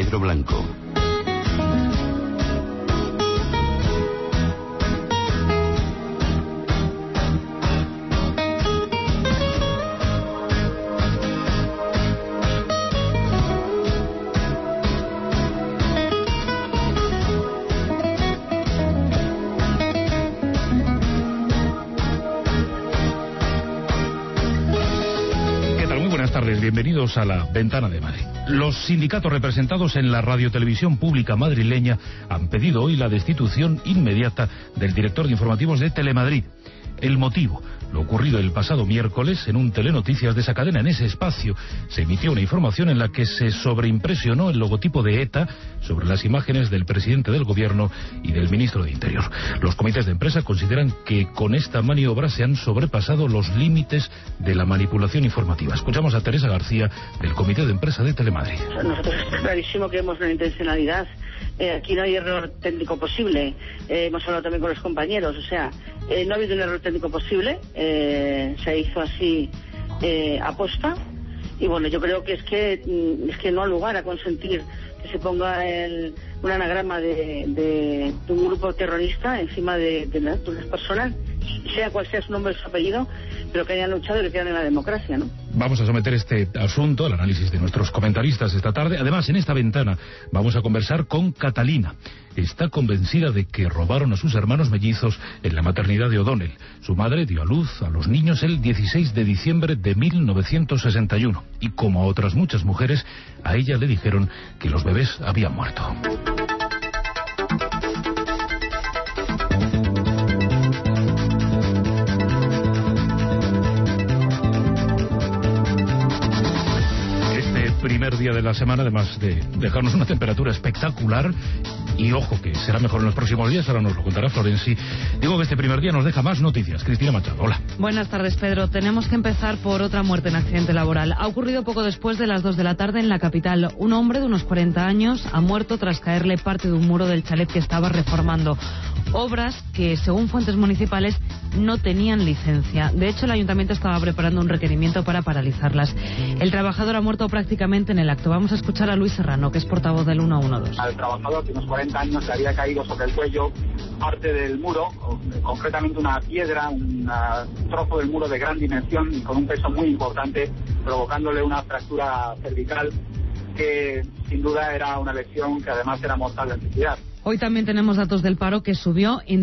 Pedro Blanco. Bienvenidos a la Ventana de Madrid. Los sindicatos representados en la radiotelevisión pública madrileña han pedido hoy la destitución inmediata del director de informativos de Telemadrid. El motivo, lo ocurrido el pasado miércoles en un Telenoticias de esa cadena. En ese espacio se emitió una información en la que se sobreimpresionó el logotipo de ETA sobre las imágenes del presidente del gobierno y del ministro de Interior. Los comités de empresa consideran que con esta maniobra se han sobrepasado los límites de la manipulación informativa. Escuchamos a Teresa García del comité de empresa de Telemadrid. Nosotros es clarísimo que hemos una intencionalidad. Aquí no hay error técnico posible. Hemos hablado también con los compañeros. O sea, no ha habido un error técnico posible. Se hizo así aposta. Y bueno, yo creo que es que no ha lugar a consentir que se ponga un anagrama de un grupo terrorista encima de unas personas, sea cual sea su nombre o su apellido, pero que hayan luchado y que crean en la democracia, ¿no? Vamos a someter este asunto al análisis de nuestros comentaristas esta tarde. Además, en esta ventana vamos a conversar con Catalina. Está convencida de que robaron a sus hermanos mellizos en la maternidad de O'Donnell. Su madre dio a luz a los niños el 16 de diciembre de 1961. Y como a otras muchas mujeres, a ella le dijeron que los bebés habían muerto. Primer día de la semana, además de dejarnos una temperatura espectacular, y ojo que será mejor en los próximos días, ahora nos lo contará Florenci. Digo que este primer día nos deja más noticias. Cristina Machado, hola. Buenas tardes, Pedro. Tenemos que empezar por otra muerte en accidente laboral. Ha ocurrido poco después de las 2 de la tarde en la capital. Un hombre de unos 40 años ha muerto tras caerle parte de un muro del chalet que estaba reformando. Obras que, según fuentes municipales, no tenían licencia. De hecho, el ayuntamiento estaba preparando un requerimiento para paralizarlas. El trabajador ha muerto prácticamente en el acto. Vamos a escuchar a Luis Serrano, que es portavoz del 112. Al trabajador de unos 40 años le había caído sobre el cuello parte del muro, concretamente una piedra, un trozo del muro de gran dimensión y con un peso muy importante, provocándole una fractura cervical que sin duda era una lesión que además era mortal de antigüedad. Hoy también tenemos datos del paro, que subió en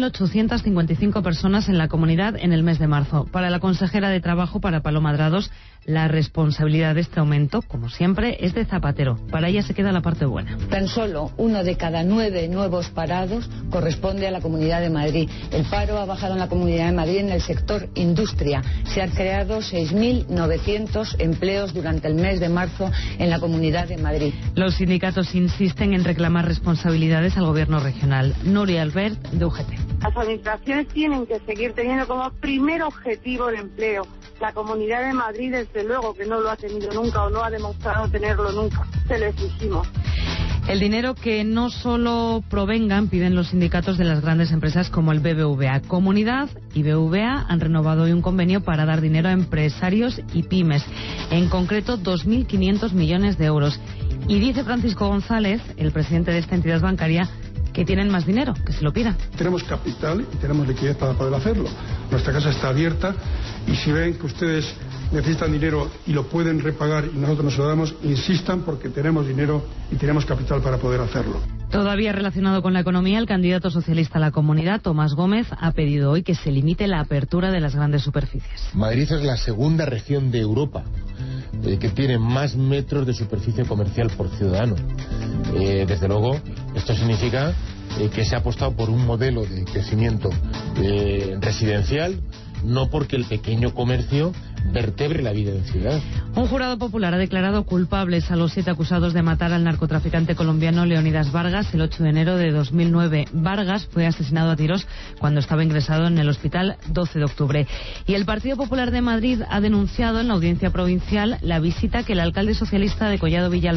3.855 personas en la comunidad en el mes de marzo. Para la consejera de Trabajo, para Paloma Drados, la responsabilidad de este aumento, como siempre, es de Zapatero. Para ella se queda la parte buena. Tan solo 1 de cada 9 nuevos parados corresponde a la Comunidad de Madrid. El paro ha bajado en la Comunidad de Madrid en el sector industria. Se han creado 6.900 empleos durante el mes de marzo en la Comunidad de Madrid. Los sindicatos insisten en reclamar responsabilidades al gobierno regional. Nuria Albert, de UGT. Las administraciones tienen que seguir teniendo como primer objetivo el empleo. La Comunidad de Madrid, desde luego, que no lo ha tenido nunca o no ha demostrado tenerlo nunca. Se lo exigimos. El dinero que no solo provengan, piden los sindicatos de las grandes empresas como el BBVA. Comunidad y BBVA han renovado hoy un convenio para dar dinero a empresarios y pymes, en concreto 2.500 millones de euros. Y dice Francisco González, el presidente de esta entidad bancaria, que tienen más dinero, que se lo pidan. Tenemos capital y tenemos liquidez para poder hacerlo. Nuestra casa está abierta y si ven que ustedes necesitan dinero y lo pueden repagar y nosotros nos lo damos, insistan porque tenemos dinero y tenemos capital para poder hacerlo. Todavía relacionado con la economía, el candidato socialista a la comunidad, Tomás Gómez, ha pedido hoy que se limite la apertura de las grandes superficies. Madrid es la segunda región de Europa que tiene más metros de superficie comercial por ciudadano. Desde luego, esto significa que se ha apostado por un modelo de crecimiento residencial, no porque el pequeño comercio vertebre la vida en ciudad. Un jurado popular ha declarado culpables a los 7 acusados de matar al narcotraficante colombiano Leonidas Vargas el 8 de enero de 2009. Vargas fue asesinado a tiros cuando estaba ingresado en el hospital 12 de octubre. Y el Partido Popular de Madrid ha denunciado en la audiencia provincial la visita que el alcalde socialista de Collado Villalba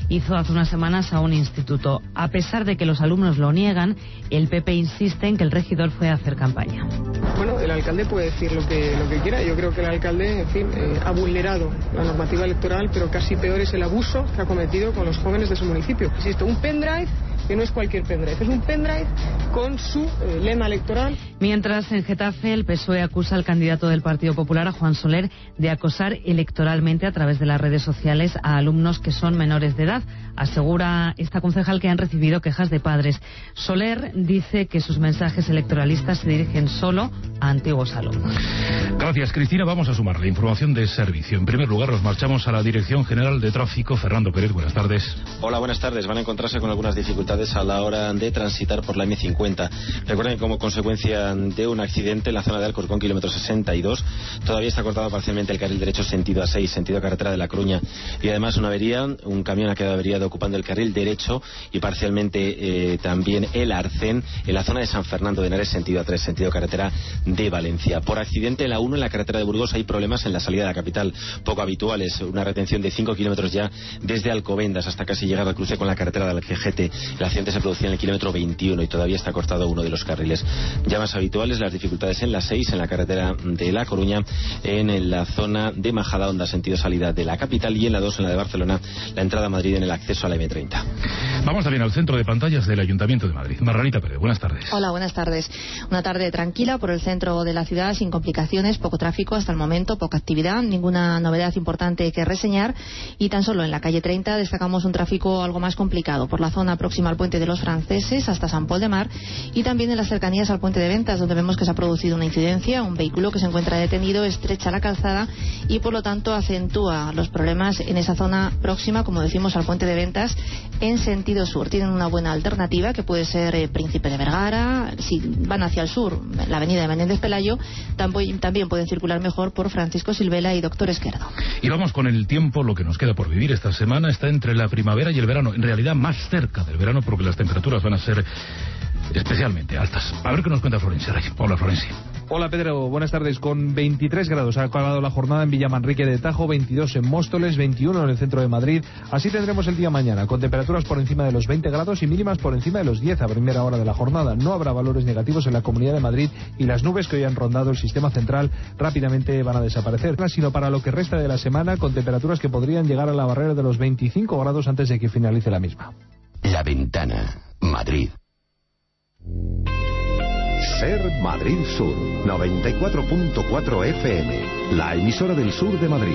hizo hace unas semanas a un instituto. A pesar de que los alumnos lo niegan, el PP insiste en que el regidor fue a hacer campaña. Bueno, el alcalde puede decir lo que quiera. Yo creo que el alcalde, en fin, ha vulnerado la normativa electoral, pero casi peor es el abuso que ha cometido con los jóvenes de su municipio. Existe un pendrive que no es cualquier pendrive, es un pendrive con su lema electoral. Mientras, en Getafe, el PSOE acusa al candidato del Partido Popular, a Juan Soler, de acosar electoralmente a través de las redes sociales a alumnos que son menores de edad. Asegura esta concejal que han recibido quejas de padres. Soler dice que sus mensajes electoralistas se dirigen solo a antiguos alumnos. Gracias, Cristina. Vamos a sumar la información de servicio. En primer lugar, nos marchamos a la Dirección General de Tráfico. Fernando Pérez, buenas tardes. Hola, buenas tardes. Van a encontrarse con algunas dificultades a la hora de transitar por la M50. Recuerden que como consecuencia de un accidente en la zona de Alcorcón, kilómetro 62, todavía está cortado parcialmente el carril derecho sentido A6, sentido carretera de La Coruña. Y además una avería, un camión ha quedado averiado ocupando el carril derecho y parcialmente también el arcén en la zona de San Fernando de Henares, sentido A3, sentido carretera de Valencia. Por accidente en la 1 en la carretera de Burgos hay problemas en la salida de la capital, poco habituales, una retención de 5 kilómetros ya desde Alcobendas hasta casi llegar al cruce con la carretera de Algete. El accidente se producía en el kilómetro 21 y todavía está cortado uno de los carriles. Ya más habituales las dificultades en la 6 en la carretera de La Coruña, en la zona de Majadahonda, sentido salida de la capital, y en la 2 en la de Barcelona, la entrada a Madrid en el acceso a la M30. Vamos también al centro de pantallas del Ayuntamiento de Madrid. Margarita Pérez, buenas tardes. Hola, buenas tardes. Una tarde tranquila por el centro de la ciudad, sin complicaciones, poco tráfico hasta el momento, poca actividad, ninguna novedad importante que reseñar, y tan solo en la calle 30 destacamos un tráfico algo más complicado por la zona próxima al Puente de los Franceses hasta San Pol de Mar, y también en las cercanías al Puente de Ventas, donde vemos que se ha producido una incidencia, un vehículo que se encuentra detenido, estrecha la calzada y por lo tanto acentúa los problemas en esa zona próxima, como decimos, al Puente de Ventas en sentido sur. Tienen una buena alternativa que puede ser Príncipe de Vergara. Si van hacia el sur, la avenida de Menéndez Pelayo, también pueden circular mejor por Francisco Silvela y Doctor Esquerdo. Y vamos con el tiempo. Lo que nos queda por vivir esta semana está entre la primavera y el verano, en realidad más cerca del verano, porque las temperaturas van a ser especialmente altas. A ver qué nos cuenta Florencio Rey. Hola, Florencio. Hola, Pedro, buenas tardes. Con 23 grados ha acabado la jornada en Villamanrique de Tajo, 22 en Móstoles, 21 en el centro de Madrid. Así tendremos el día mañana, con temperaturas por encima de los 20 grados y mínimas por encima de los 10 a primera hora de la jornada. No habrá valores negativos en la Comunidad de Madrid y las nubes que hoy han rondado el sistema central rápidamente van a desaparecer, sino para lo que resta de la semana, con temperaturas que podrían llegar a la barrera de los 25 grados antes de que finalice la misma. La Ventana, Madrid. Ser Madrid Sur, 94.4 FM, la emisora del sur de Madrid.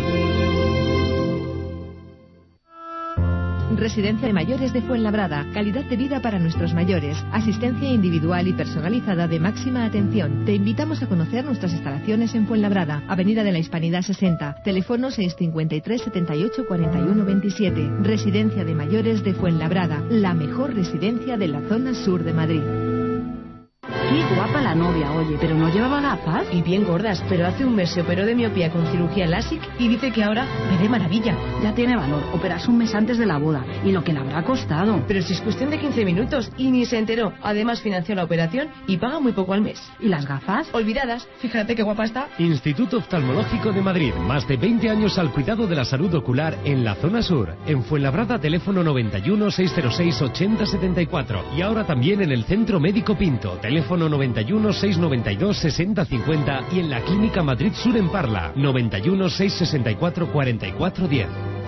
Residencia de Mayores de Fuenlabrada. Calidad de vida para nuestros mayores. Asistencia individual y personalizada de máxima atención. Te invitamos a conocer nuestras instalaciones en Fuenlabrada, Avenida de la Hispanidad 60. Teléfono 653 78 41 27. Residencia de Mayores de Fuenlabrada. La mejor residencia de la zona sur de Madrid. Qué guapa la novia, oye, pero no llevaba gafas. Y bien gordas, pero hace un mes se operó de miopía con cirugía LASIK y dice que ahora ve de maravilla. Ya tiene valor, operarse un mes antes de la boda. Y lo que le habrá costado. Pero si es cuestión de 15 minutos y ni se enteró. Además financió la operación y paga muy poco al mes. ¿Y las gafas? Olvidadas, fíjate qué guapa está. Instituto Oftalmológico de Madrid, más de 20 años al cuidado de la salud ocular en la zona sur. En Fuenlabrada, teléfono 91 606 8074. Y ahora también en el Centro Médico Pinto, teléfono 91 692 6050 y en la Clínica Madrid Sur en Parla, 91 664 4410.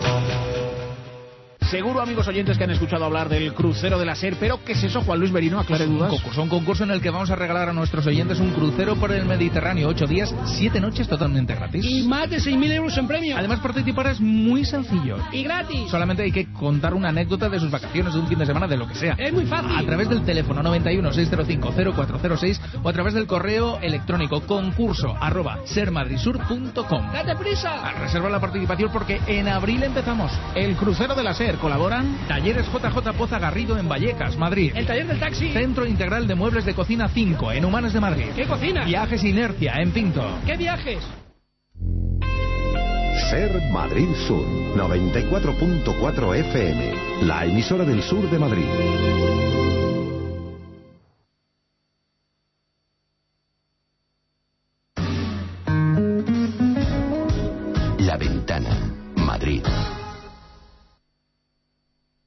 Seguro, amigos oyentes, que han escuchado hablar del crucero de la SER, pero ¿qué es eso, Juan Luis Merino? Aclare dudas. Un concurso en el que vamos a regalar a nuestros oyentes un crucero por el Mediterráneo, 8 días, 7 noches totalmente gratis. Y más de 6.000 euros en premio. Además, participar es muy sencillo. Y gratis. Solamente hay que contar una anécdota de sus vacaciones, de un fin de semana, de lo que sea. Es muy fácil. A través del teléfono 91 605 0406 o a través del correo electrónico concurso@sermadrisur.com. ¡Date prisa! Reserva la participación porque en abril empezamos. El crucero de la SER. Colaboran Talleres JJ Poza Garrido en Vallecas, Madrid. El taller del taxi. Centro Integral de Muebles de Cocina 5 en Humanes de Madrid. ¿Qué cocina? Viajes Inercia en Pinto. ¿Qué viajes? Ser Madrid Sur, 94.4 FM, la emisora del sur de Madrid. La Ventana, Madrid.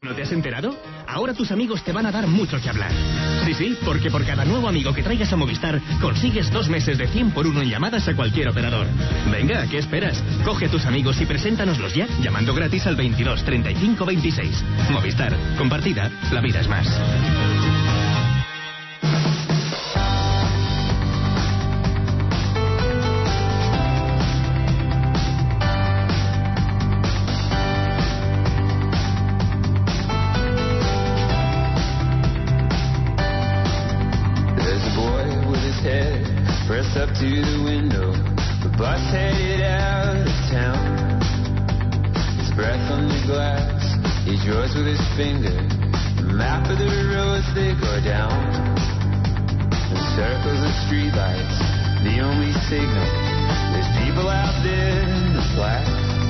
¿No te has enterado? Ahora tus amigos te van a dar mucho que hablar. Sí, porque por cada nuevo amigo que traigas a Movistar, consigues 2 meses de 100 por 1 en llamadas a cualquier operador. Venga, ¿qué esperas? Coge a tus amigos y preséntanoslos ya, llamando gratis al 22 35 26. Movistar. Compartida, la vida es más. Up to the window, the bus headed out of town. His breath on the glass, he draws with his finger the map of the roads they go down. The circles of streetlights, the only signal. There's people out there in the black.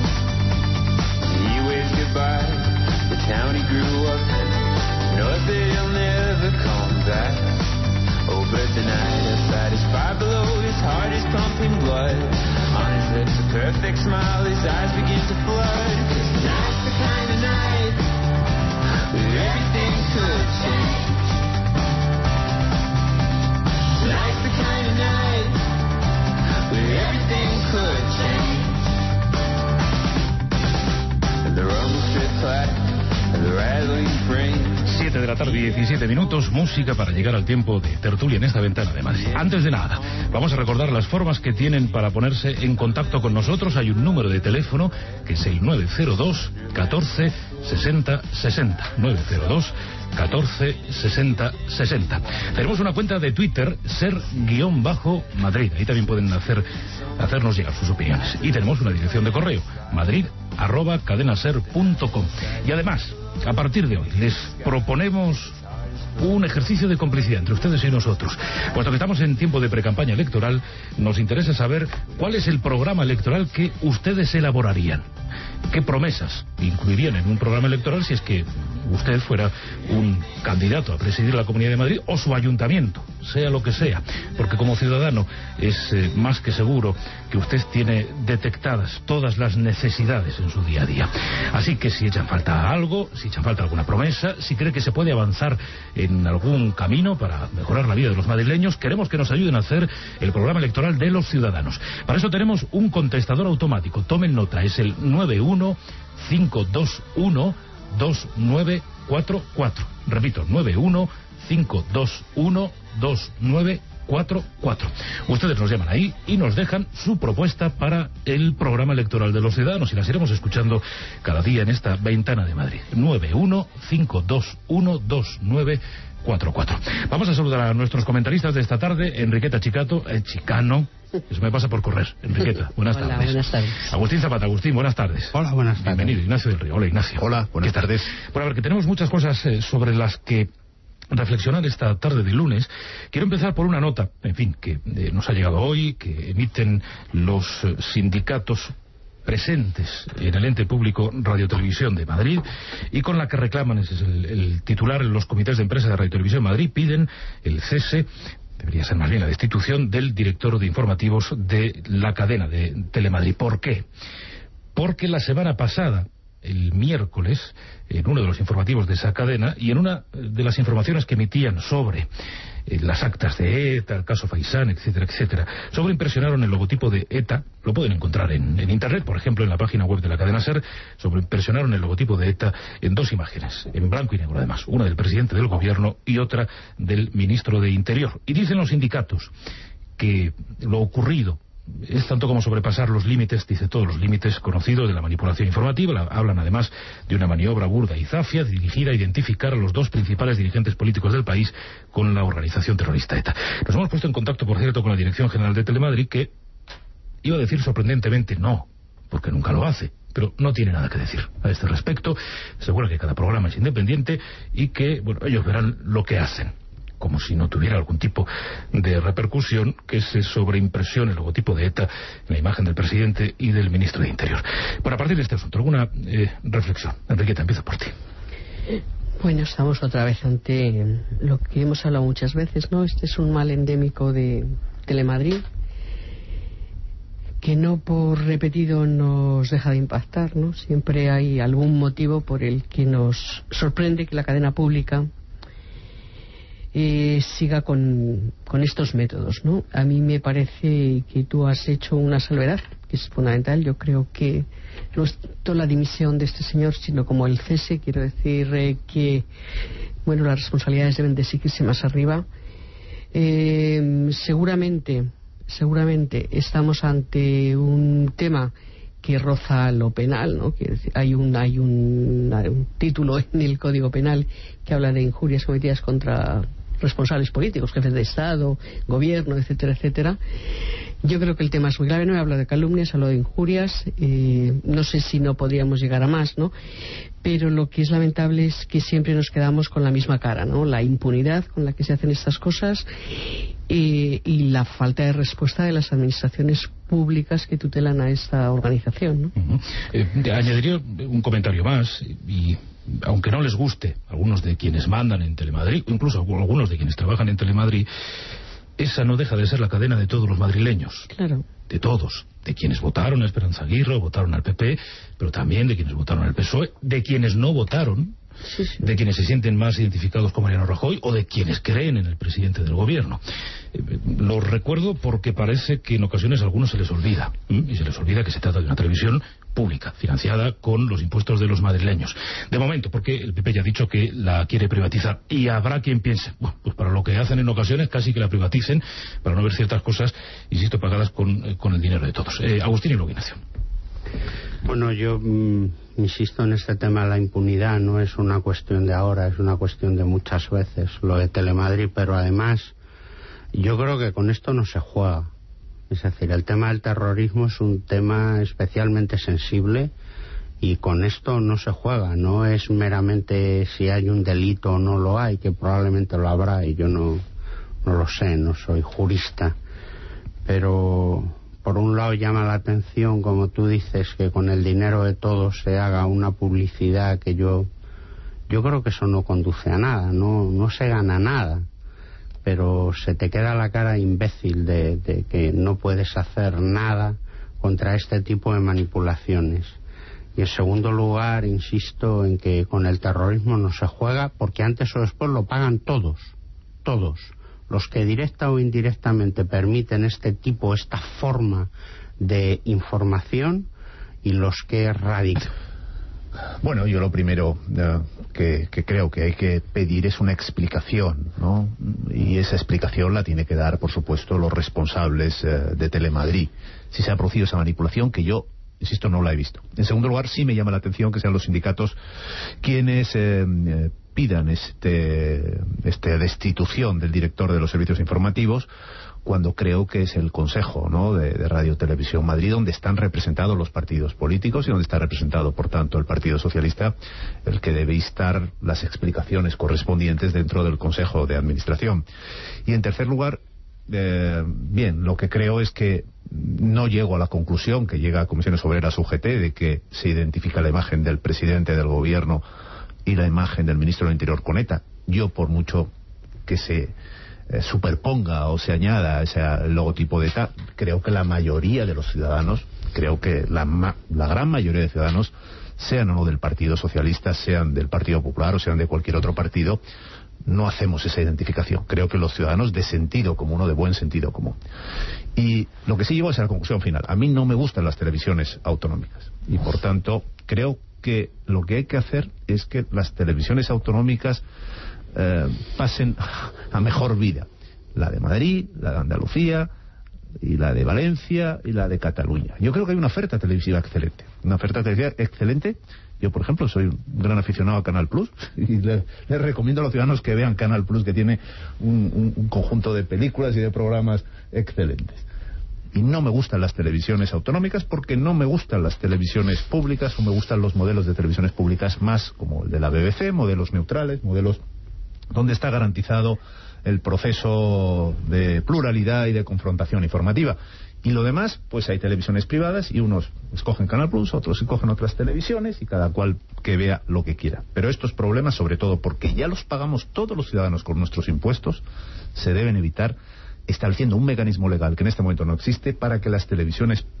He waves goodbye, the town he grew up in, knows that he'll never come back. Oh, but tonight outside his fire below, his heart is pumping blood. On his lips a perfect smile, his eyes begin to flood. 'Cause tonight's the kind of night where everything could change. Tonight's the kind of night where everything could change. And the rumble strip clack and the rattling frame. 7 de la tarde, 17 minutos, música para llegar al tiempo de tertulia en esta ventana de Madrid. Antes de nada, vamos a recordar las formas que tienen para ponerse en contacto con nosotros. Hay un número de teléfono que es el 902 14 60 60. 902 14 60 60. Tenemos una cuenta de Twitter, ser_Madrid. Ahí también pueden hacernos llegar sus opiniones. Y tenemos una dirección de correo, madrid@cadenaser.com. Y además, a partir de hoy, les proponemos un ejercicio de complicidad entre ustedes y nosotros. Puesto que estamos en tiempo de precampaña electoral, nos interesa saber cuál es el programa electoral que ustedes elaborarían. ¿Qué promesas incluirían en un programa electoral si es que usted fuera un candidato a presidir la Comunidad de Madrid o su ayuntamiento, sea lo que sea? Porque como ciudadano es más que seguro que usted tiene detectadas todas las necesidades en su día a día. Así que si echan falta algo, si echan falta alguna promesa, si cree que se puede avanzar en algún camino para mejorar la vida de los madrileños, queremos que nos ayuden a hacer el programa electoral de los ciudadanos. Para eso tenemos un contestador automático. Tomen nota, es el 915212944. Repito, 915212944. Ustedes nos llaman ahí y nos dejan su propuesta para el programa electoral de los ciudadanos y las iremos escuchando cada día en esta ventana de Madrid. 915212944. Vamos a saludar a nuestros comentaristas de esta tarde. Enriqueta Chicano. Eso me pasa por correr. Enriqueta, buenas tardes. Hola, buenas tardes. Agustín Zapata. Agustín, buenas tardes. Hola, buenas tardes. Bienvenido, Ignacio del Río. Hola, Ignacio. Hola, buenas tardes. Bueno, a ver, que tenemos muchas cosas sobre las que reflexionar esta tarde de lunes. Quiero empezar por una nota, en fin, que nos ha llegado hoy, que emiten los sindicatos presentes en el ente público Radio Televisión de Madrid y con la que reclaman, ese es el titular, los comités de empresa de Radio Televisión de Madrid piden el cese, debería ser más bien la destitución del director de informativos de la cadena de Telemadrid. ¿Por qué? Porque la semana pasada, el miércoles, en uno de los informativos de esa cadena y en una de las informaciones que emitían sobre las actas de ETA, el caso Faisán, etcétera, etcétera, sobreimpresionaron el logotipo de ETA. Lo pueden encontrar en internet, por ejemplo en la página web de la cadena SER. Sobreimpresionaron el logotipo de ETA en 2 imágenes, en blanco y negro además, una del presidente del gobierno y otra del ministro de Interior. Y dicen los sindicatos que lo ocurrido es tanto como sobrepasar los límites, dice todos los límites conocidos de la manipulación informativa. Hablan además de una maniobra burda y zafia dirigida a identificar a los 2 principales dirigentes políticos del país con la organización terrorista ETA. Nos hemos puesto en contacto, por cierto, con la Dirección General de Telemadrid, que iba a decir sorprendentemente no, porque nunca lo hace, pero no tiene nada que decir a este respecto. Asegura que cada programa es independiente y que, bueno, ellos verán lo que hacen, como si no tuviera algún tipo de repercusión que se sobreimpresione el logotipo de ETA en la imagen del presidente y del ministro de Interior. Bueno, a partir de este asunto, ¿alguna reflexión? Enriqueta, empieza por ti. Bueno, estamos otra vez ante lo que hemos hablado muchas veces, ¿no? Este es un mal endémico de Telemadrid. que no por repetido nos deja de impactar, ¿no? Siempre hay algún motivo por el que nos sorprende que la cadena pública siga con estos métodos, ¿no? A mí me parece que tú has hecho una salvedad que es fundamental. Yo creo que no es toda la dimisión de este señor, sino como el cese. Quiero decir que, bueno, las responsabilidades deben de seguirse más arriba. Seguramente estamos ante un tema que roza lo penal, ¿no? Que hay un título en el Código Penal que habla de injurias cometidas contra responsables políticos, jefes de Estado, gobierno, etcétera, etcétera. Yo creo que el tema es muy grave. No he hablado de calumnias, hablo de injurias. No sé si no podríamos llegar a más, ¿no? Pero lo que es lamentable es que siempre nos quedamos con la misma cara, ¿no? La impunidad con la que se hacen estas cosas y la falta de respuesta de las administraciones públicas que tutelan a esta organización, ¿no? Añadiría un comentario más, y aunque no les guste a algunos de quienes mandan en Telemadrid, incluso a algunos de quienes trabajan en Telemadrid, esa no deja de ser la cadena de todos los madrileños. Claro. De todos. De quienes votaron a Esperanza Aguirre, votaron al PP, pero también de quienes votaron al PSOE, de quienes no votaron, sí. De quienes se sienten más identificados con Mariano Rajoy o de quienes creen en el presidente del gobierno. Lo recuerdo porque parece que en ocasiones a algunos se les olvida, y se les olvida que se trata de una televisión pública, financiada con los impuestos de los madrileños. De momento, porque el PP ya ha dicho que la quiere privatizar, y habrá quien piense, bueno, pues para lo que hacen en ocasiones casi que la privaticen, para no ver ciertas cosas, insisto, pagadas con el dinero de todos. Agustín Iluminación. Bueno, yo insisto en este tema. La impunidad no es una cuestión de ahora, es una cuestión de muchas veces, lo de Telemadrid, pero además yo creo que con esto no se juega. Es decir, el tema del terrorismo es un tema especialmente sensible y con esto no se juega. No es meramente si hay un delito o no lo hay, que probablemente lo habrá y yo no lo sé, no soy jurista, pero por un lado llama la atención, como tú dices, que con el dinero de todos se haga una publicidad que yo creo que eso no conduce a nada, no se gana nada, pero se te queda la cara imbécil de que no puedes hacer nada contra este tipo de manipulaciones. Y en segundo lugar, insisto en que con el terrorismo no se juega, porque antes o después lo pagan todos, los que directa o indirectamente permiten esta forma de información y los que radican. Bueno, yo lo primero que creo que hay que pedir es una explicación, ¿no? Y esa explicación la tiene que dar, por supuesto, los responsables de Telemadrid. Si se ha producido esa manipulación, que yo, insisto, no la he visto. En segundo lugar, sí me llama la atención que sean los sindicatos quienes pidan esta destitución del director de los servicios informativos, cuando creo que es el Consejo, ¿no?, de Radio Televisión Madrid, donde están representados los partidos políticos y donde está representado, por tanto, el Partido Socialista, el que debe instar las explicaciones correspondientes dentro del Consejo de Administración. Y en tercer lugar, bien, lo que creo es que no llego a la conclusión que llega a Comisiones Obreras UGT de que se identifica la imagen del presidente del gobierno y la imagen del ministro del Interior con ETA. Yo, por mucho que se superponga o se añada ese logotipo de ETA, creo que la mayoría de los ciudadanos, creo que la gran mayoría de ciudadanos, sean o no del Partido Socialista, sean del Partido Popular o sean de cualquier otro partido, no hacemos esa identificación. Creo que los ciudadanos de sentido común o de buen sentido común. Y lo que sí llevo es a la conclusión final. A mí no me gustan las televisiones autonómicas y, por tanto, creo que lo que hay que hacer es que las televisiones autonómicas pasen a mejor vida. La de Madrid, la de Andalucía, y la de Valencia y la de Cataluña. Yo creo que hay una oferta televisiva excelente. Una oferta televisiva excelente. Yo, por ejemplo, soy un gran aficionado a Canal Plus y les recomiendo a los ciudadanos que vean Canal Plus, que tiene un conjunto de películas y de programas excelentes. Y no me gustan las televisiones autonómicas porque no me gustan las televisiones públicas, o me gustan los modelos de televisiones públicas más como el de la BBC, modelos neutrales, modelos donde está garantizado el proceso de pluralidad y de confrontación informativa. Y lo demás, pues hay televisiones privadas y unos escogen Canal Plus, otros escogen otras televisiones y cada cual que vea lo que quiera. Pero estos problemas, sobre todo porque ya los pagamos todos los ciudadanos con nuestros impuestos, se deben evitar estableciendo un mecanismo legal que en este momento no existe para que las televisiones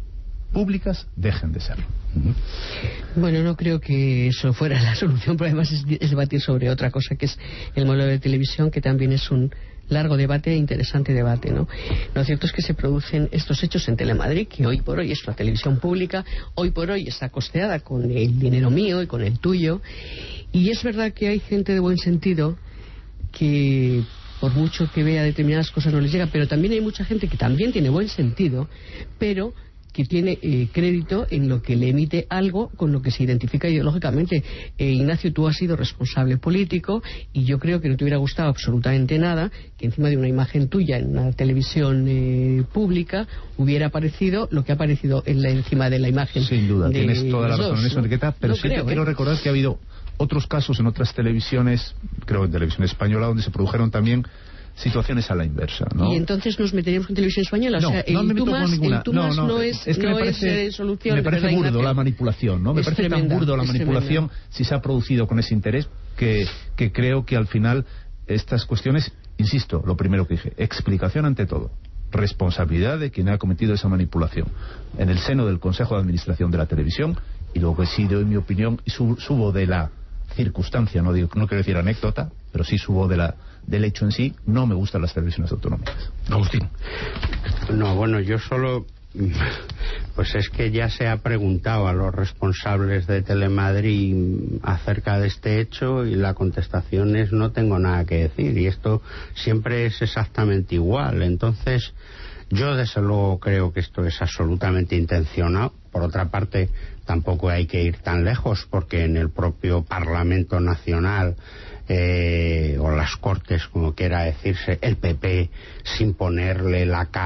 públicas dejen de serlo. Bueno, no creo que eso fuera la solución, pero además es debatir sobre otra cosa, que es el modelo de televisión, que también es un largo debate e interesante debate, ¿no? Lo cierto es que se producen estos hechos en Telemadrid, que hoy por hoy es una televisión pública, hoy por hoy está costeada con el dinero mío y con el tuyo, y es verdad que hay gente de buen sentido que por mucho que vea determinadas cosas no les llega, pero también hay mucha gente que también tiene buen sentido, pero que tiene crédito en lo que le emite algo con lo que se identifica ideológicamente. Ignacio, tú has sido responsable político y yo creo que no te hubiera gustado absolutamente nada que encima de una imagen tuya en una televisión pública hubiera aparecido lo que ha aparecido encima de la imagen. Sin duda, tienes toda la razón en eso, ¿no? Enriqueta, pero sí te quiero recordar que ha habido otros casos en otras televisiones, creo en Televisión Española, donde se produjeron también situaciones a la inversa, ¿no? Y entonces nos meteríamos con Televisión Española. No, o sea, no me meto con ninguna. No es que me parece, solución. Me parece burdo Ignacio. la manipulación, ¿no? Me parece tan burdo la manipulación si se ha producido con ese interés que creo que al final estas cuestiones, insisto, lo primero que dije, explicación ante todo, responsabilidad de quien ha cometido esa manipulación en el seno del Consejo de Administración de la Televisión, y luego que sí doy mi opinión y subo de la circunstancia, no quiero decir anécdota, pero sí subo del hecho en sí. No me gustan las televisiones autonómicas. Agustín. No, bueno, yo solo... Pues es que ya se ha preguntado a los responsables de Telemadrid acerca de este hecho y la contestación es no tengo nada que decir, y esto siempre es exactamente igual. Entonces yo desde luego creo que esto es absolutamente intencionado. Por otra parte, tampoco hay que ir tan lejos, porque en el propio Parlamento Nacional o las Cortes, como quiera decirse, el PP, sin ponerle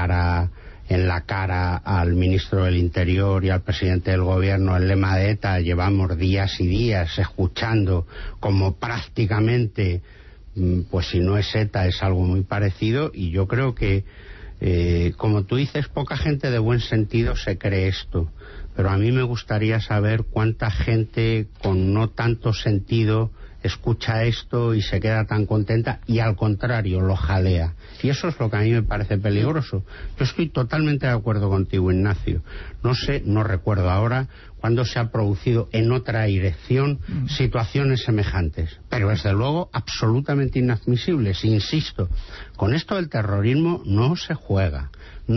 en la cara al ministro del Interior y al presidente del Gobierno el lema de ETA, llevamos días y días escuchando como prácticamente, pues si no es ETA es algo muy parecido, y yo creo que como tú dices, poca gente de buen sentido se cree esto, pero a mí me gustaría saber cuánta gente con no tanto sentido escucha esto y se queda tan contenta y al contrario lo jalea, y eso es lo que a mí me parece peligroso. Yo estoy totalmente de acuerdo contigo, Ignacio. No recuerdo ahora cuándo se ha producido en otra dirección situaciones semejantes, pero desde luego absolutamente inadmisibles. Insisto, con esto del terrorismo no se juega,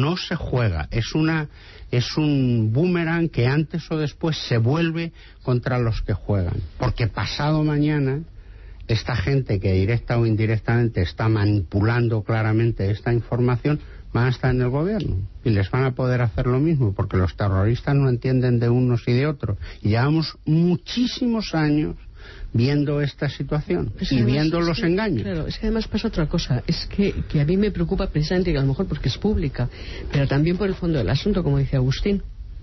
es un boomerang que antes o después se vuelve contra los que juegan, porque pasado mañana esta gente que directa o indirectamente está manipulando claramente esta información van a estar en el gobierno y les van a poder hacer lo mismo, porque los terroristas no entienden de unos y de otros, y llevamos muchísimos años viendo esta situación y viendo los engaños. Claro, es que además pasa otra cosa, es que a mí me preocupa precisamente, que a lo mejor porque es pública, pero también por el fondo del asunto, como dice Agustín.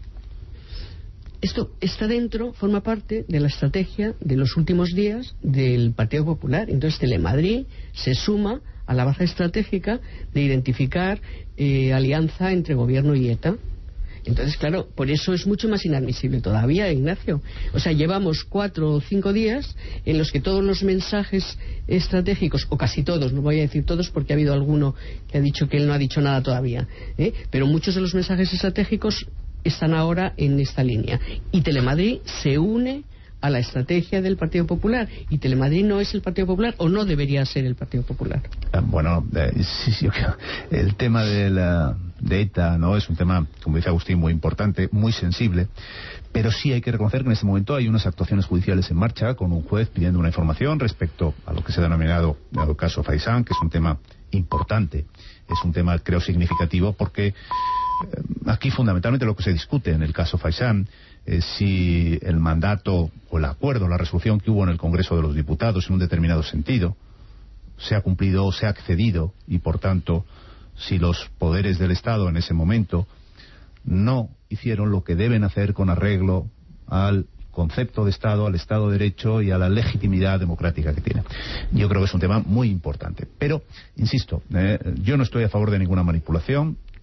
Esto está dentro, forma parte de la estrategia de los últimos días del Partido Popular. Entonces Telemadrid se suma a la base estratégica de identificar alianza entre gobierno y ETA. Entonces, claro, por eso es mucho más inadmisible todavía, Ignacio. O sea, llevamos 4 o 5 días en los que todos los mensajes estratégicos, o casi todos, no voy a decir todos porque ha habido alguno que ha dicho que él no ha dicho nada todavía, pero muchos de los mensajes estratégicos están ahora en esta línea. Y Telemadrid se une a la estrategia del Partido Popular, y Telemadrid no es el Partido Popular, o no debería ser el Partido Popular. Bueno, sí, el tema de ETA no es un tema, como dice Agustín, muy importante, muy sensible, pero sí hay que reconocer que en este momento hay unas actuaciones judiciales en marcha con un juez pidiendo una información respecto a lo que se ha denominado el caso Faisán, que es un tema importante, es un tema creo significativo, porque aquí fundamentalmente lo que se discute en el caso Faisán es si el mandato o el acuerdo, la resolución que hubo en el Congreso de los Diputados en un determinado sentido se ha cumplido o se ha accedido, y por tanto si los poderes del Estado en ese momento no hicieron lo que deben hacer con arreglo al concepto de Estado, al Estado de Derecho y a la legitimidad democrática que tiene. Yo creo que es un tema muy importante, pero insisto, yo no estoy a favor de ninguna manipulación.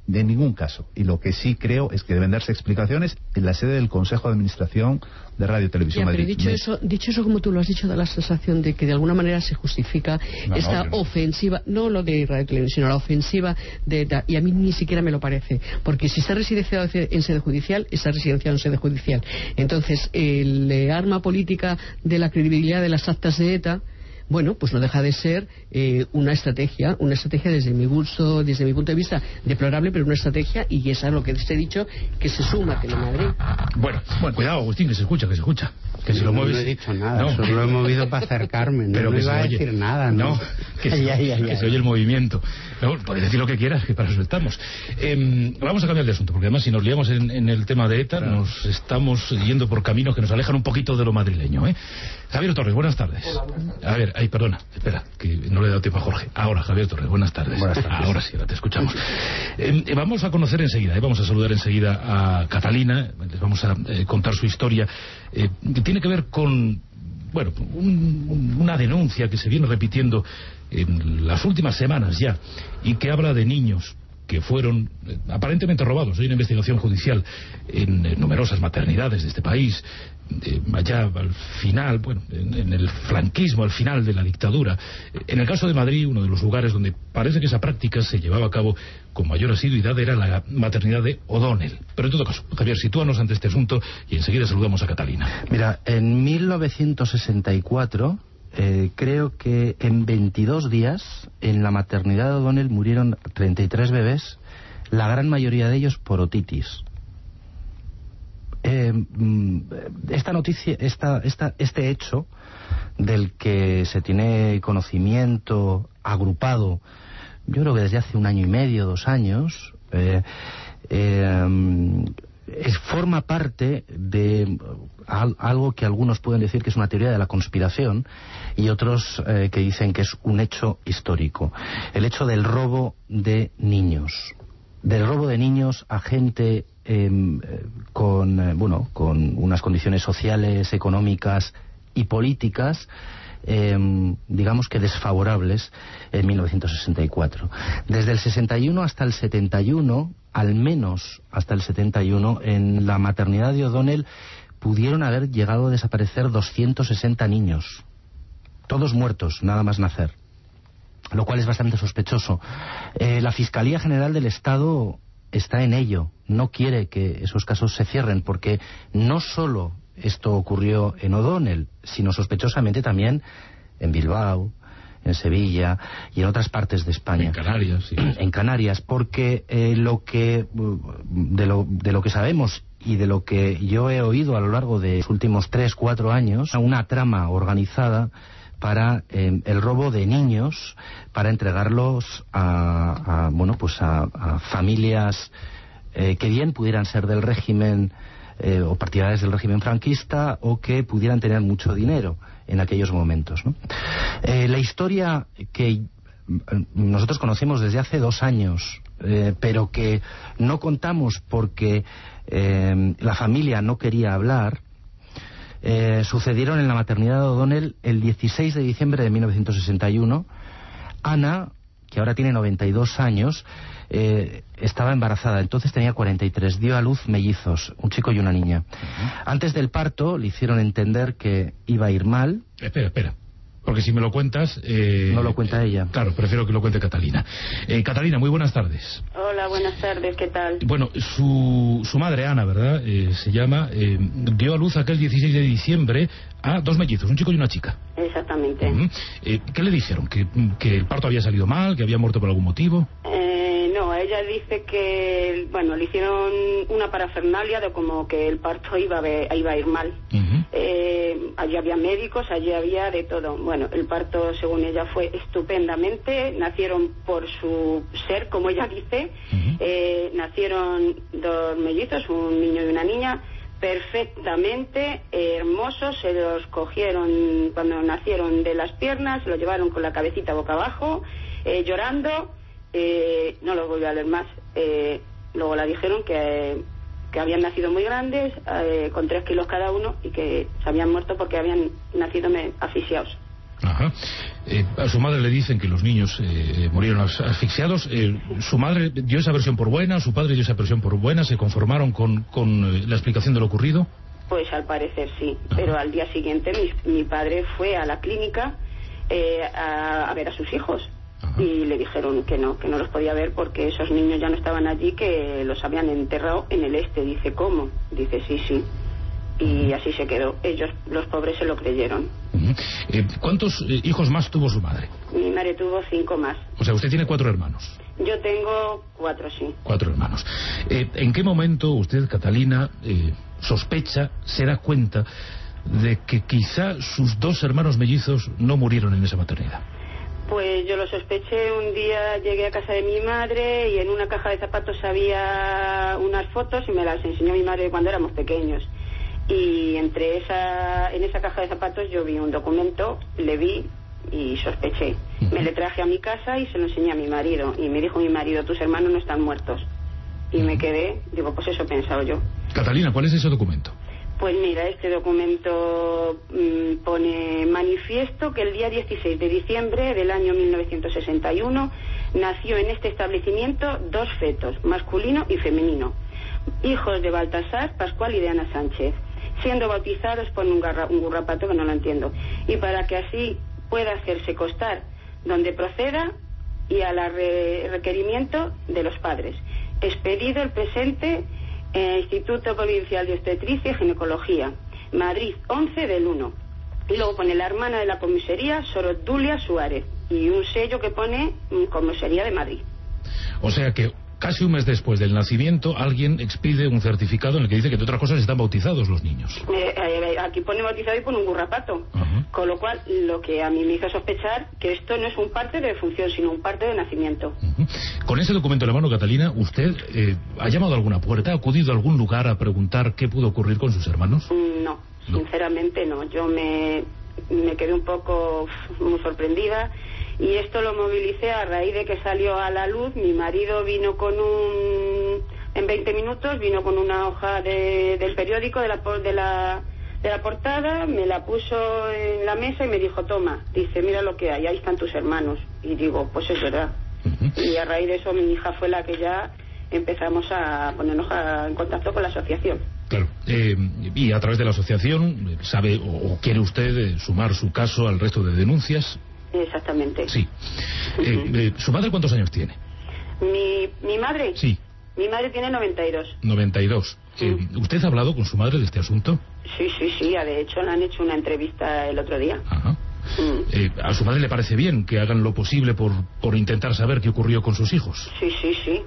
De ningún caso. Y lo que sí creo es que deben darse explicaciones en la sede del Consejo de Administración de Radio Televisión Madrid. Pero dicho eso como tú lo has dicho, da la sensación de que de alguna manera se justifica esta ofensiva, no lo de Radio Televisión, sino la ofensiva de ETA, y a mí ni siquiera me lo parece, porque si está residenciado en sede judicial, está residenciado en sede judicial. Entonces, el arma política de la credibilidad de las actas de ETA, bueno, pues no deja de ser una estrategia desde mi punto de vista deplorable, pero una estrategia, y esa es lo que te he dicho, que se suma, que no Madrid. Bueno, cuidado, Agustín, que se escucha. Que si lo mueves... No he dicho nada, solo he movido para acercarme, pero no que iba a decir nada, ¿no? Que se oye el movimiento. No, puedes decir lo que quieras, que para eso estamos. Vamos a cambiar de asunto, porque además si nos liamos en el tema de ETA, nos estamos yendo por caminos que nos alejan un poquito de lo madrileño, ¿eh? Javier Torres, buenas tardes. A ver, perdona, espera, que no le he dado tiempo a Jorge. Ahora, Javier Torres, buenas tardes. Ahora sí, ahora te escuchamos. Vamos a conocer enseguida, vamos a saludar enseguida a Catalina, les vamos a contar su historia, que tiene que ver con, bueno, una denuncia que se viene repitiendo en las últimas semanas ya, y que habla de niños que fueron aparentemente robados. Hay una investigación judicial en numerosas maternidades de este país, allá al final, bueno, en el franquismo, al final de la dictadura. En el caso de Madrid, uno de los lugares donde parece que esa práctica se llevaba a cabo con mayor asiduidad era la maternidad de O'Donnell. Pero en todo caso, Javier, sitúanos ante este asunto y enseguida saludamos a Catalina. Mira, en 1964... creo que en 22 días en la maternidad de O'Donnell murieron 33 bebés, la gran mayoría de ellos por otitis. Esta noticia, este hecho del que se tiene conocimiento agrupado, yo creo que desde hace 1 año y medio, 2 años, forma parte de algo que algunos pueden decir que es una teoría de la conspiración y otros que dicen que es un hecho histórico. El hecho del robo de niños. Del robo de niños a gente con unas condiciones sociales, económicas y políticas digamos que desfavorables en 1964. Desde el 61 hasta el 71, al menos hasta el 71, en la maternidad de O'Donnell pudieron haber llegado a desaparecer 260 niños, todos muertos, nada más nacer, lo cual es bastante sospechoso. La Fiscalía General del Estado está en ello, no quiere que esos casos se cierren, porque no solo esto ocurrió en O'Donnell, sino sospechosamente también en Bilbao, en Sevilla y en otras partes de España. En Canarias, sí. En Canarias, porque de lo que sabemos y de lo que yo he oído a lo largo de los últimos 3-4 años, una trama organizada para el robo de niños, para entregarlos a familias que bien pudieran ser del régimen o partidarias del régimen franquista, o que pudieran tener mucho dinero en aquellos momentos, ¿no? La historia que nosotros conocemos desde hace 2 años, pero que no contamos porque la familia no quería hablar, sucedieron en la maternidad de O'Donnell el 16 de diciembre de 1961. Ana, que ahora tiene 92 años, estaba embarazada, entonces tenía 43, dio a luz mellizos, un chico y una niña. Antes del parto le hicieron entender que iba a ir mal. Espera, porque si me lo cuentas... no lo cuenta ella. Claro, prefiero que lo cuente Catalina. Catalina, muy buenas tardes. Hola, buenas tardes, ¿qué tal? Bueno, su madre, Ana, ¿verdad? Se llama, dio a luz aquel 16 de diciembre a 2 mellizos, un chico y una chica. Exactamente. ¿Qué le dijeron? ¿Que el parto había salido mal? ¿Que había muerto por algún motivo? No, ella dice que, bueno, le hicieron una parafernalia de como que el parto iba a ir mal. Allí había médicos, allí había de todo. Bueno, el parto, según ella, fue estupendamente. Nacieron por su ser, como ella dice. Nacieron 2 mellizos, un niño y una niña, perfectamente hermosos. Se los cogieron cuando nacieron de las piernas, se los llevaron con la cabecita boca abajo, llorando. No lo volví a leer más. Luego la dijeron que habían nacido muy grandes, con 3 kilos cada uno, y que se habían muerto porque habían nacido asfixiados. Ajá. A su madre le dicen que los niños murieron asfixiados. ¿Su madre dio esa versión por buena? ¿Su padre dio esa versión por buena? ¿Se conformaron con la explicación de lo ocurrido? Pues al parecer sí, pero al día siguiente mi padre fue a la clínica a ver a sus hijos. Y le dijeron que no los podía ver porque esos niños ya no estaban allí, que los habían enterrado en el este. Dice, ¿cómo? Dice, sí. Y así se quedó. Ellos, los pobres, se lo creyeron. ¿Cuántos hijos más tuvo su madre? Mi madre tuvo 5 más. O sea, usted tiene 4 hermanos. Yo tengo 4, sí. 4 hermanos. ¿En qué momento usted, Catalina, sospecha, se da cuenta de que quizá sus 2 hermanos mellizos no murieron en esa maternidad? Pues yo lo sospeché. Un día llegué a casa de mi madre y en una caja de zapatos había unas fotos y me las enseñó mi madre cuando éramos pequeños. Y en esa caja de zapatos yo vi un documento, le vi y sospeché. Me le traje a mi casa y se lo enseñé a mi marido. Y me dijo mi marido, tus hermanos no están muertos. Y me quedé, digo, pues eso he pensado yo. Catalina, ¿cuál es ese documento? Pues mira, este documento pone manifiesto que el día 16 de diciembre del año 1961 nació en este establecimiento 2 fetos, masculino y femenino, hijos de Baltasar, Pascual y de Ana Sánchez, siendo bautizados por un gurrapato que no lo entiendo, y para que así pueda hacerse constar donde proceda y a la requerimiento de los padres. Expedido el presente Instituto Provincial de Obstetricia y Ginecología, Madrid, 11 del 1. Y luego pone la hermana de la comisaría, Sorodulia Suárez, y un sello que pone Comisaría de Madrid. O sea que casi un mes después del nacimiento alguien expide un certificado en el que dice que, entre otras cosas, están bautizados los niños. Aquí pone bautizado y pone un gurrapato. Con lo cual, lo que a mí me hizo sospechar que esto no es un parte de defunción, sino un parte de nacimiento. Con ese documento en la mano, Catalina, ¿usted ha llamado a alguna puerta, ha acudido a algún lugar a preguntar qué pudo ocurrir con sus hermanos? No, sinceramente no. Yo me quedé un poco muy sorprendida. Y esto lo movilicé a raíz de que salió a la luz. Mi marido vino en 20 minutos, vino con una hoja del periódico, de la portada, me la puso en la mesa y me dijo, toma, dice, mira lo que hay, ahí están tus hermanos. Y digo, pues es verdad. Y a raíz de eso mi hija fue la que ya empezamos a ponernos en contacto con la asociación. Claro, y a través de la asociación, ¿sabe o quiere usted sumar su caso al resto de denuncias? Exactamente. Sí. ¿Su madre cuántos años tiene? ¿Mi madre? Sí. Mi madre tiene 92. 92. ¿Usted ha hablado con su madre de este asunto? Sí. De hecho, le han hecho una entrevista el otro día. Ajá. ¿A su madre le parece bien que hagan lo posible por intentar saber qué ocurrió con sus hijos? Sí.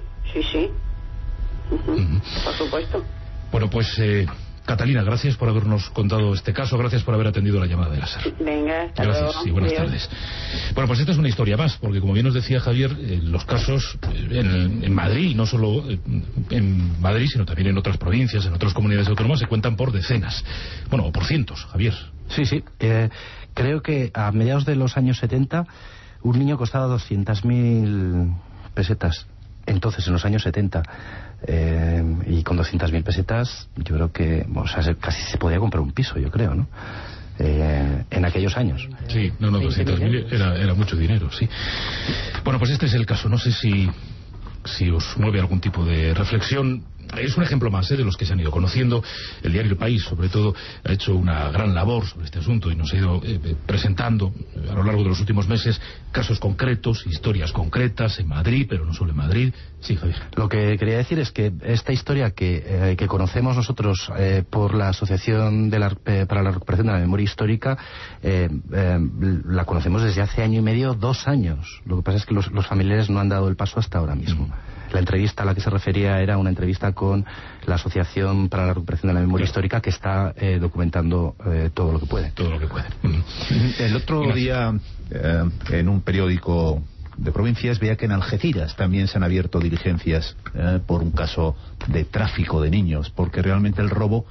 Por supuesto. Bueno, pues... Catalina, gracias por habernos contado este caso, gracias por haber atendido la llamada de la SER. Venga, hasta luego. Gracias y buenas tardes. Bueno, pues esta es una historia más, porque como bien nos decía Javier, los casos en Madrid, no solo en Madrid, sino también en otras provincias, en otras comunidades autónomas, se cuentan por decenas, bueno, o por cientos, Javier. Sí. Creo que a mediados de los años 70 un niño costaba 200.000 pesetas. Entonces, en los años 70, y con 200.000 pesetas, yo creo que casi se podía comprar un piso, yo creo, ¿no? En aquellos años. Sí, 200.000 era mucho dinero, sí. Bueno, pues este es el caso. No sé si os mueve algún tipo de reflexión. Es un ejemplo más de los que se han ido conociendo. El diario El País, sobre todo, ha hecho una gran labor sobre este asunto y nos ha ido presentando a lo largo de los últimos meses casos concretos, historias concretas en Madrid, pero no solo en Madrid. Sí, Javier. Lo que quería decir es que esta historia que conocemos nosotros por la Asociación para la Recuperación de la Memoria Histórica, la conocemos desde hace año y medio, 2 años. Lo que pasa es que los familiares no han dado el paso hasta ahora mismo. La entrevista a la que se refería era una entrevista con la Asociación para la Recuperación de la Memoria Histórica, que está documentando todo lo que puede. El otro día, en un periódico de provincias, veía que en Algeciras también se han abierto diligencias por un caso de tráfico de niños, porque realmente el robo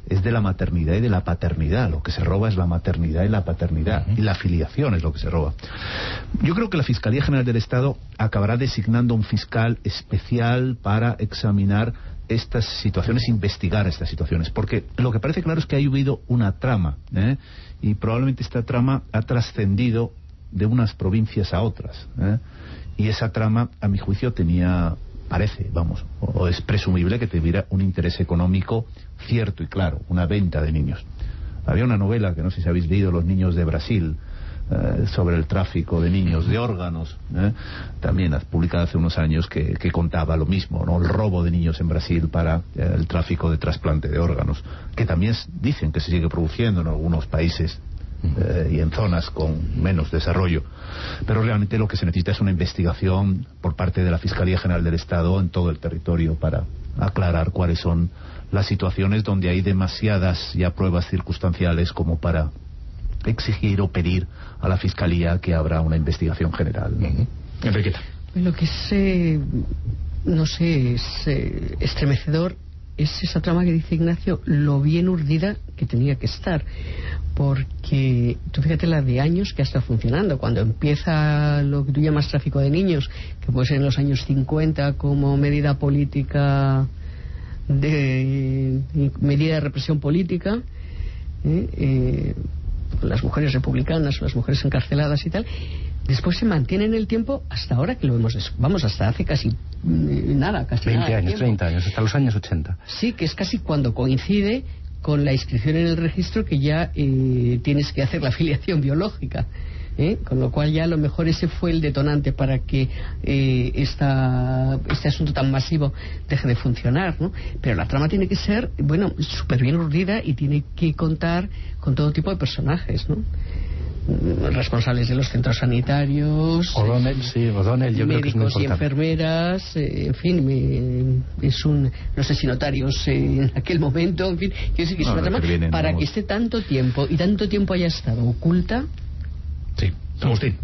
es de la maternidad y de la paternidad. Lo que se roba es la maternidad y la paternidad, y la filiación es lo que se roba. Yo creo que la Fiscalía General del Estado acabará designando un fiscal especial para examinar estas situaciones, investigar estas situaciones, porque lo que parece claro es que ha habido una trama, y probablemente esta trama ha trascendido de unas provincias a otras, y esa trama, a mi juicio, parece, o es presumible que tuviera un interés económico cierto y claro, una venta de niños. Había una novela que no sé si habéis leído, Los niños de Brasil, sobre el tráfico de niños, de órganos, también publicada hace unos años, que contaba lo mismo, ¿no? El robo de niños en Brasil para el tráfico de trasplante de órganos, que también dicen que se sigue produciendo en algunos países y en zonas con menos desarrollo. Pero realmente lo que se necesita es una investigación por parte de la Fiscalía General del Estado en todo el territorio para aclarar cuáles son las situaciones donde hay demasiadas ya pruebas circunstanciales como para exigir o pedir a la Fiscalía que abra una investigación general. Enriqueta. Lo que es, no sé, es estremecedor es esa trama que dice Ignacio, lo bien urdida que tenía que estar, porque tú fíjate la de años que ha estado funcionando. Cuando empieza lo que tú llamas tráfico de niños, que puede ser en los años 50 como medida política, medida de represión política, las mujeres republicanas o las mujeres encarceladas y tal, después se mantiene en el tiempo hasta ahora, que lo vemos, hasta hace casi nada, casi 20 nada años, tiempo. 30 años, hasta los años 80. Sí, que es casi cuando coincide con la inscripción en el registro que ya tienes que hacer la filiación biológica. Con lo cual ya a lo mejor ese fue el detonante para que este asunto tan masivo deje de funcionar, ¿no? Pero la trama tiene que ser, súper bien urdida y tiene que contar con todo tipo de personajes, ¿no? Responsables de los centros sanitarios, O'Donnell, yo creo que es muy médicos y importante. enfermeras, en fin, no sé si notarios en aquel momento, en fin, quiero decir que es una trama para que esté tanto tiempo haya estado oculta. Sí, Agustín.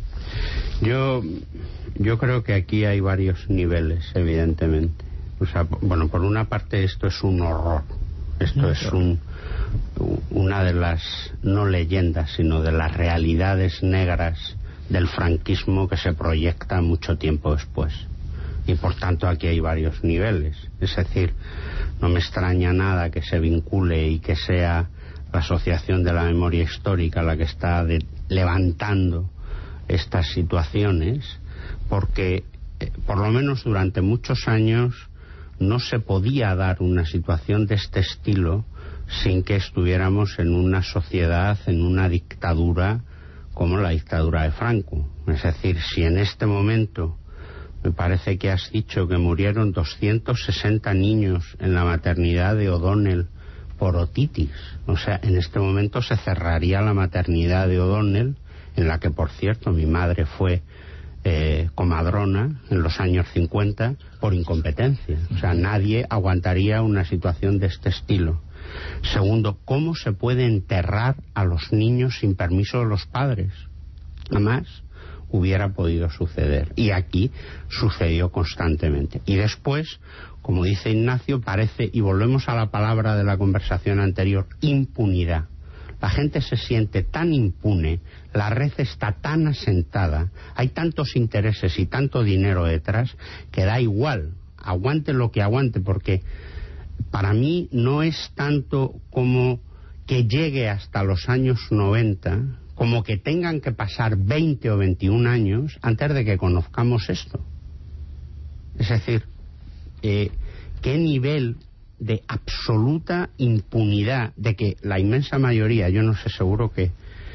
Yo creo que aquí hay varios niveles, evidentemente. O sea, por una parte esto es un horror. Esto es una de las, no leyendas, sino de las realidades negras del franquismo que se proyecta mucho tiempo después. Y por tanto aquí hay varios niveles. Es decir, no me extraña nada que se vincule y que sea la Asociación de la Memoria Histórica la que está levantando estas situaciones, porque por lo menos durante muchos años no se podía dar una situación de este estilo sin que estuviéramos en una sociedad, en una dictadura como la dictadura de Franco. Es decir, si en este momento me parece que has dicho que murieron 260 niños en la maternidad de O'Donnell por otitis, o sea, en este momento se cerraría la maternidad de O'Donnell, en la que, por cierto, mi madre fue comadrona en los años 50 por incompetencia. O sea, nadie aguantaría una situación de este estilo. Segundo, ¿cómo se puede enterrar a los niños sin permiso de los padres? Jamás hubiera podido suceder. Y aquí sucedió constantemente. Y después, como dice Ignacio, parece, y volvemos a la palabra de la conversación anterior, impunidad. La gente se siente tan impune, la red está tan asentada, hay tantos intereses y tanto dinero detrás, que da igual, aguante lo que aguante, porque para mí no es tanto como que llegue hasta los años 90, como que tengan que pasar 20 o 21 años antes de que conozcamos esto. Es decir, ¿qué nivel de absoluta impunidad de que la inmensa mayoría, yo no sé, seguro que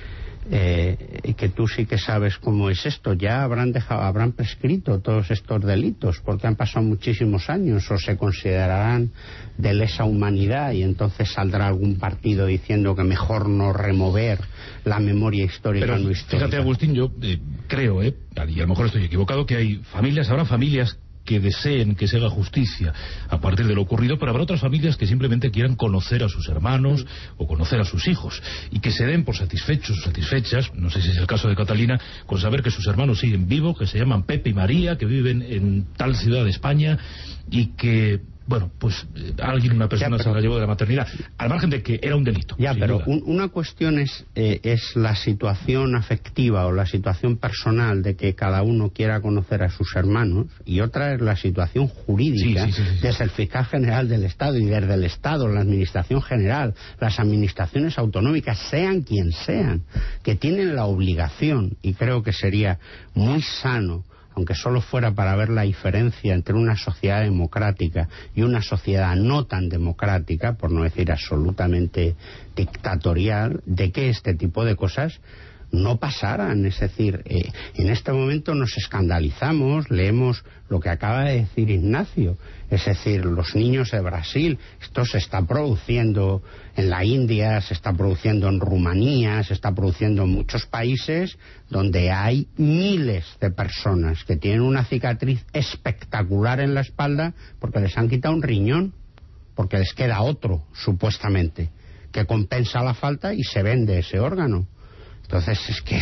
tú sí que sabes cómo es esto, ya habrán prescrito todos estos delitos porque han pasado muchísimos años, o se considerarán de lesa humanidad, y entonces saldrá algún partido diciendo que mejor no remover la memoria histórica. Pero no histórica. fíjate, Agustín, yo creo, y a lo mejor estoy equivocado, que habrá familias que deseen que se haga justicia a partir de lo ocurrido, pero habrá otras familias que simplemente quieran conocer a sus hermanos o conocer a sus hijos, y que se den por satisfechos o satisfechas, no sé si es el caso de Catalina, con saber que sus hermanos siguen vivos, que se llaman Pepe y María, que viven en tal ciudad de España, y que bueno, pues una persona se la llevó de la maternidad, al margen de que era un delito. Ya, pero una cuestión es la situación afectiva o la situación personal de que cada uno quiera conocer a sus hermanos, y otra es la situación jurídica desde el fiscal general del Estado y desde el Estado, la administración general, las administraciones autonómicas, sean quien sean, que tienen la obligación, y creo que sería muy sano, aunque solo fuera para ver la diferencia entre una sociedad democrática y una sociedad no tan democrática, por no decir absolutamente dictatorial, de que este tipo de cosas no pasaran. Es decir, en este momento nos escandalizamos, leemos lo que acaba de decir Ignacio, es decir, los niños de Brasil, esto se está produciendo en la India, se está produciendo en Rumanía, se está produciendo en muchos países donde hay miles de personas que tienen una cicatriz espectacular en la espalda porque les han quitado un riñón, porque les queda otro, supuestamente, que compensa la falta y se vende ese órgano. Entonces es que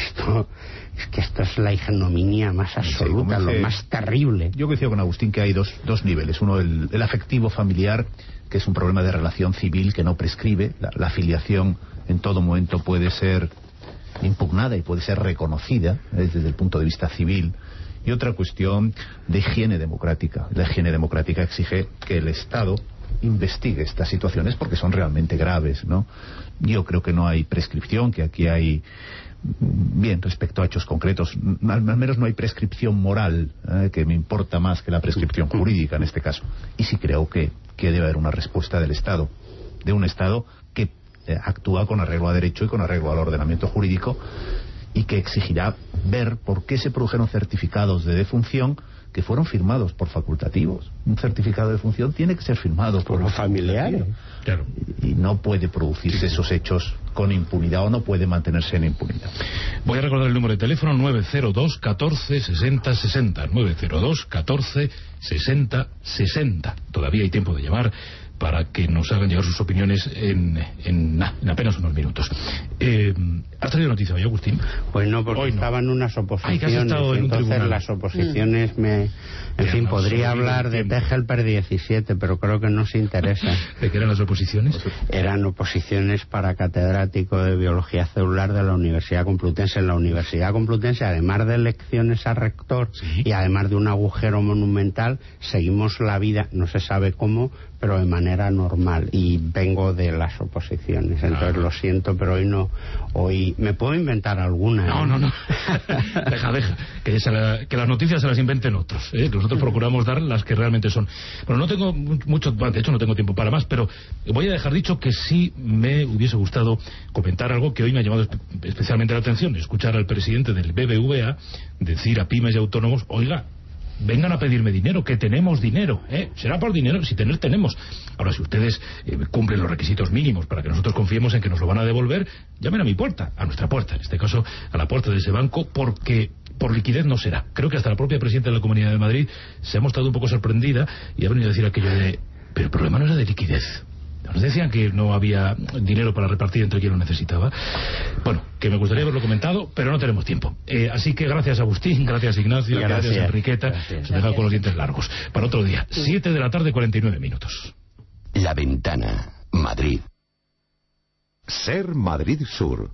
esto es la ignominia más absoluta, lo más terrible. Yo coincido con Agustín que hay dos niveles. Uno, el afectivo familiar, que es un problema de relación civil que no prescribe. La filiación en todo momento puede ser impugnada y puede ser reconocida desde el punto de vista civil. Y otra cuestión de higiene democrática. La higiene democrática exige que el Estado investigue estas situaciones porque son realmente graves, ¿no? Yo creo que no hay prescripción, que aquí hay, bien, respecto a hechos concretos, al menos no hay prescripción moral, que me importa más que la prescripción jurídica en este caso. Y sí creo que debe haber una respuesta del Estado, de un Estado que actúa con arreglo a derecho y con arreglo al ordenamiento jurídico, y que exigirá ver por qué se produjeron certificados de defunción que fueron firmados por facultativos. Un certificado de defunción tiene que ser firmado por los familiares. Claro. Y no puede producirse esos hechos con impunidad, o no puede mantenerse en impunidad. Voy a recordar el número de teléfono: 902 14 60 60. 902 14 60 60. Todavía hay tiempo de llamar para que nos hagan llegar sus opiniones en apenas unos minutos. ¿Has traído noticia hoy, Agustín? Pues no, porque estaban unas oposiciones, entonces las oposiciones En fin, podría hablar de Tegelper 17, pero creo que no se interesa. ¿De qué eran las oposiciones? Eran oposiciones para catedrático de Biología Celular de la Universidad Complutense. En la Universidad Complutense, además de elecciones a rector y además de un agujero monumental, seguimos la vida, no se sabe cómo, pero de manera normal, y vengo de las oposiciones, entonces lo siento, pero hoy me puedo inventar alguna. No. deja, que las noticias se las inventen otros, ¿eh? Nosotros procuramos dar las que realmente son. Bueno, no tengo mucho, de hecho no tengo tiempo para más, pero voy a dejar dicho que sí me hubiese gustado comentar algo que hoy me ha llamado especialmente la atención: escuchar al presidente del BBVA decir a pymes y autónomos: oiga, vengan a pedirme dinero, que tenemos dinero, será por dinero, si tener tenemos. Ahora, si ustedes cumplen los requisitos mínimos para que nosotros confiemos en que nos lo van a devolver, llamen a mi puerta, a nuestra puerta, en este caso a la puerta de ese banco, porque por liquidez no será. Creo que hasta la propia presidenta de la Comunidad de Madrid se ha mostrado un poco sorprendida y ha venido a decir aquello de: pero el problema no era de liquidez. Nos decían que no había dinero para repartir entre quien lo necesitaba. Bueno, que me gustaría haberlo comentado, pero no tenemos tiempo. Así que gracias, Agustín, gracias, Ignacio, gracias Enriqueta. Se deja con los dientes largos. Para otro día, 7 de la tarde, 49 minutos. La Ventana, Madrid. Ser Madrid Sur,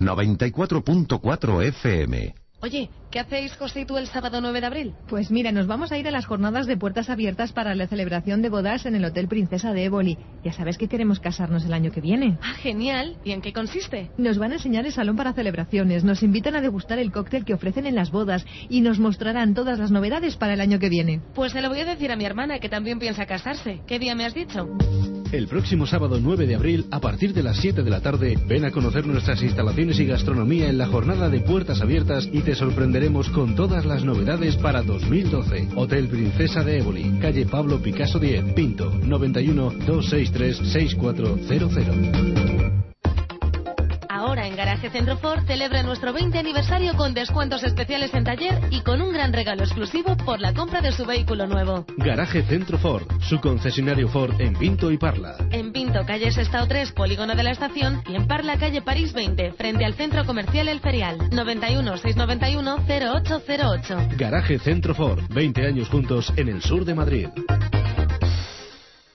94.4 FM. Oye, ¿qué hacéis, José y tú, el sábado 9 de abril? Pues mira, nos vamos a ir a las jornadas de puertas abiertas para la celebración de bodas en el Hotel Princesa de Éboli. Ya sabes que queremos casarnos el año que viene. Ah, genial. ¿Y en qué consiste? Nos van a enseñar el salón para celebraciones, nos invitan a degustar el cóctel que ofrecen en las bodas y nos mostrarán todas las novedades para el año que viene. Pues se lo voy a decir a mi hermana, que también piensa casarse. ¿Qué día me has dicho? El próximo sábado 9 de abril, a partir de las 7 de la tarde, ven a conocer nuestras instalaciones y gastronomía en la jornada de puertas abiertas y te sorprenderemos con todas las novedades para 2012. Hotel Princesa de Éboli, calle Pablo Picasso 10, Pinto, 91 263 6400. Ahora en Garaje Centro Ford celebra nuestro 20 aniversario con descuentos especiales en taller y con un gran regalo exclusivo por la compra de su vehículo nuevo. Garaje Centro Ford, su concesionario Ford en Pinto y Parla. En Pinto, calle Sestao 3, Polígono de la Estación, y en Parla, calle París 20, frente al Centro Comercial El Ferial. 91 691 0808. Garaje Centro Ford, 20 años juntos en el sur de Madrid.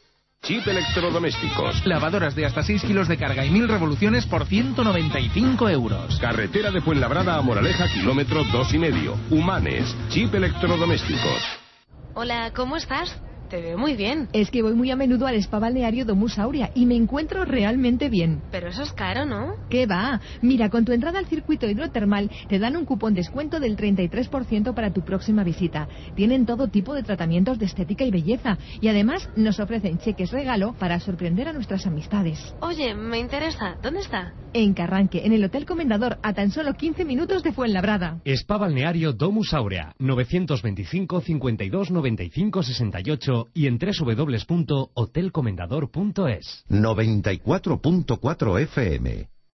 Chip Electrodomésticos. Lavadoras de hasta 6 kilos de carga y 1000 revoluciones por 195 euros. Carretera de Fuenlabrada a Moraleja, kilómetro 2,5. Humanes. Chip Electrodomésticos. Hola, ¿cómo estás? Te veo muy bien. Es que voy muy a menudo al spa balneario Domus Aurea y me encuentro realmente bien. Pero eso es caro, ¿no? ¿Qué va? Mira, con tu entrada al circuito hidrotermal te dan un cupón descuento del 33% para tu próxima visita. Tienen todo tipo de tratamientos de estética y belleza y además nos ofrecen cheques regalo para sorprender a nuestras amistades. Oye, me interesa. ¿Dónde está? En Carranque, en el Hotel Comendador, a tan solo 15 minutos de Fuenlabrada. Spa balneario Domus Aurea, 925 52 95 68 y en www.hotelcomendador.es. 94.4 FM.